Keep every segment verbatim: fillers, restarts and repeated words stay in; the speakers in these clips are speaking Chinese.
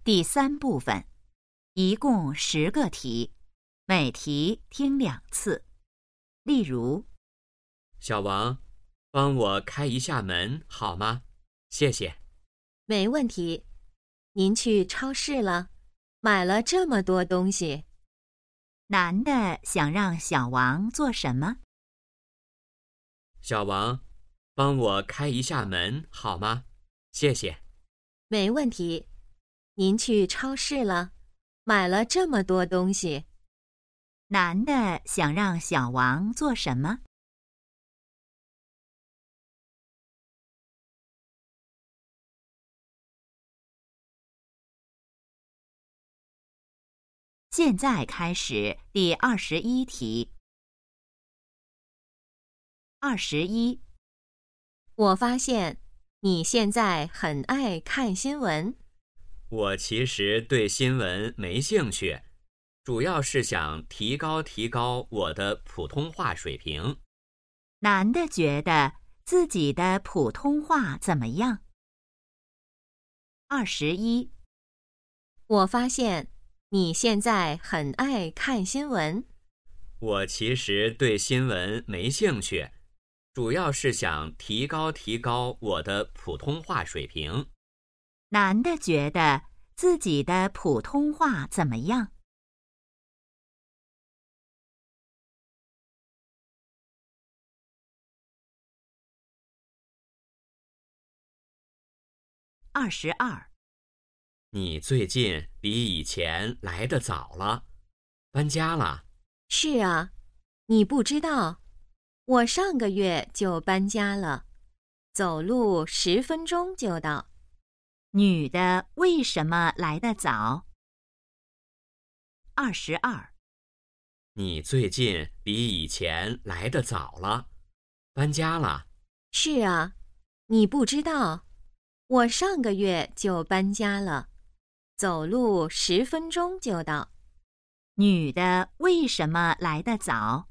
第三部分，一共十个题，每题听两次。例如， 小王，帮我开一下门好吗？谢谢。 没问题。您去超市了，买了这么多东西。 男的想让小王做什么？ 小王，帮我开一下门好吗？谢谢。 没问题。您去超市了，买了这么多东西。 男的想让小王做什么？现在开始第二十一题。二十一， 我发现你现在很爱看新闻。 我其实对新闻没兴趣，主要是想提高提高我的普通话水平。 男的觉得自己的普通话怎么样？二十一， 我发现你现在很爱看新闻。 我其实对新闻没兴趣，主要是想提高提高我的普通话水平。 男的觉得自己的普通话怎么样？二十二， 你最近比以前来得早了，搬家了。 是啊，你不知道，我上个月就搬家了，走路十分钟就到。 女的为什么来得早？二十二， 你最近比以前来得早了，搬家了。 是啊，你不知道，我上个月就搬家了，走路十分钟就到。 女的为什么来得早？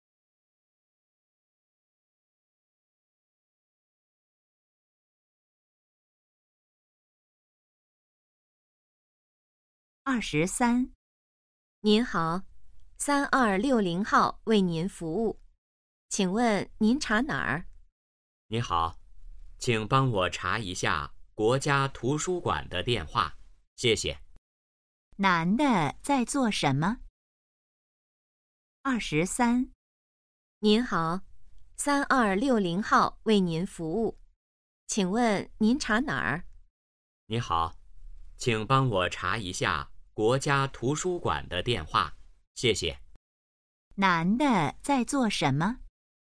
二十三， 您好，三二六零号为您服务，请问您查哪儿？ 你好，请帮我查一下国家图书馆的电话，谢谢。 男的在做什么？二十三， 您好，三二六零号为您服务，请问您查哪儿？ 你好，请帮我查一下国家图书馆的电话，谢谢。 男的在做什么？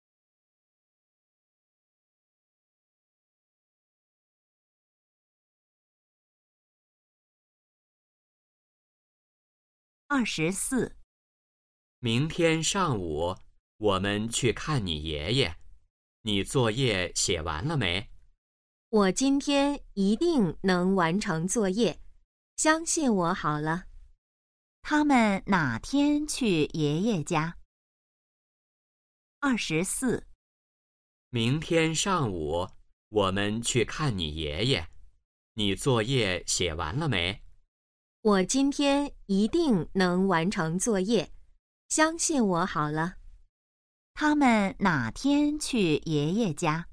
二十四， 明天上午我们去看你爷爷，你作业写完了没？ 我今天一定能完成作业，相信我好了。 他们哪天去爷爷家？二十四， 明天上午我们去看你爷爷，你作业写完了没？ 我今天一定能完成作业，相信我好了。 他们哪天去爷爷家？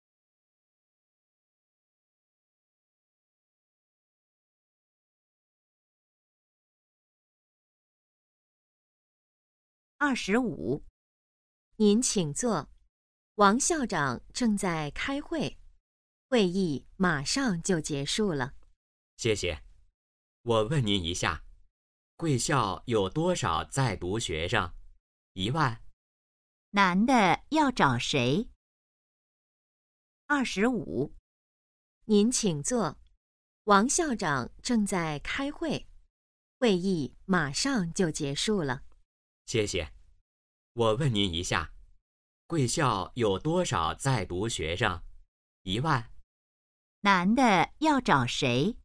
二十五， 您请坐，王校长正在开会，会议马上就结束了。 谢谢。我问您一下，贵校有多少在读学生？一万。 男的要找谁？二十五， 您请坐，王校长正在开会，会议马上就结束了。 谢谢。我问您一下，贵校有多少在读学生？一万。 男的要找谁？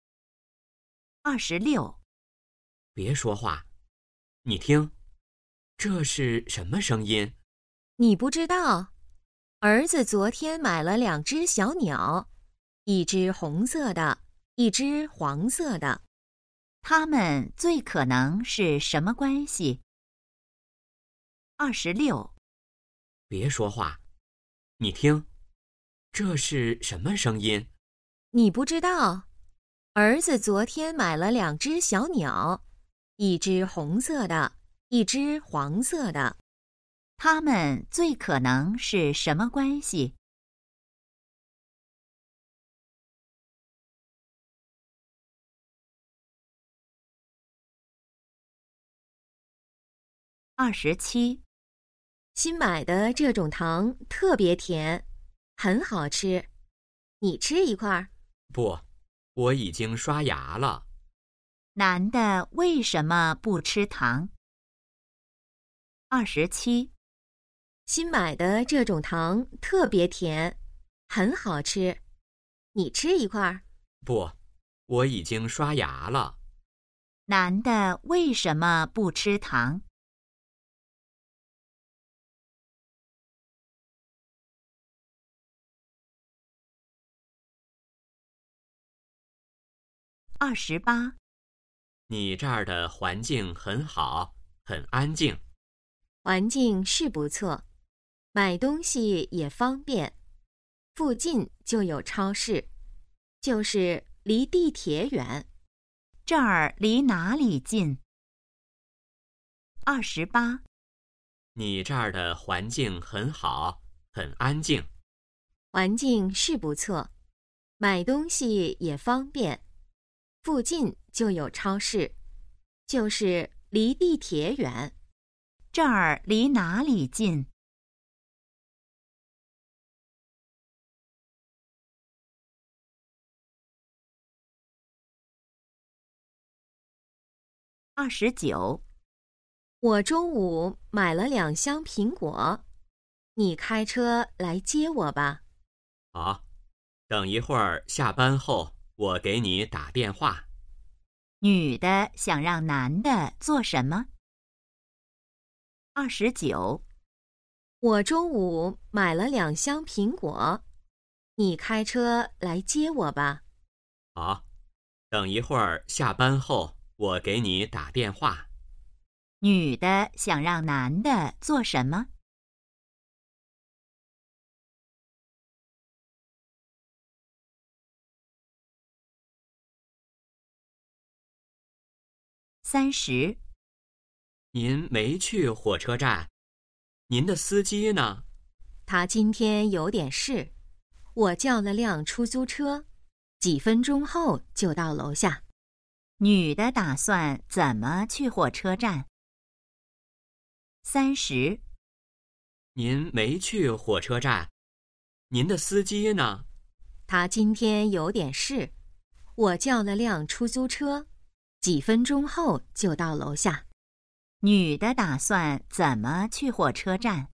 二十六， 别说话，你听。 这是什么声音？ 你不知道？儿子昨天买了两只小鸟，一只红色的，一只黄色的。 它们最可能是什么关系？二十六。 别说话，你听，这是什么声音？ 你不知道？儿子昨天买了两只小鸟，一只红色的，一只黄色的。 它们最可能是什么关系？二十七。 新买的这种糖特别甜，很好吃。你吃一块。 不，我已经刷牙了。 男的为什么不吃糖？二十七。 新买的这种糖特别甜，很好吃。你吃一块。 不，我已经刷牙了。 男的为什么不吃糖？二十八。 你这儿的环境很好，很安静。 环境是不错，买东西也方便，附近就有超市，就是离地铁远。 这儿离哪里近？二十八。 你这儿的环境很好，很安静。 环境是不错，买东西也方便，附近就有超市，就是离地铁远。 这儿离哪里近？二十九。 我中午买了两箱苹果，你开车来接我吧。 好，等一会儿下班后，我给你打电话。 女的想让男的做什么？二十九。 我中午买了两箱苹果，你开车来接我吧。 好，等一会儿下班后，我给你打电话。 女的想让男的做什么？三十。 您没去火车站，您的司机呢？ 他今天有点事，我叫了辆出租车，几分钟后就到楼下。 女的打算怎么去火车站？三十。 您没去火车站，您的司机呢？ 他今天有点事，我叫了辆出租车，几分钟后就到楼下。 女的打算怎么去火车站？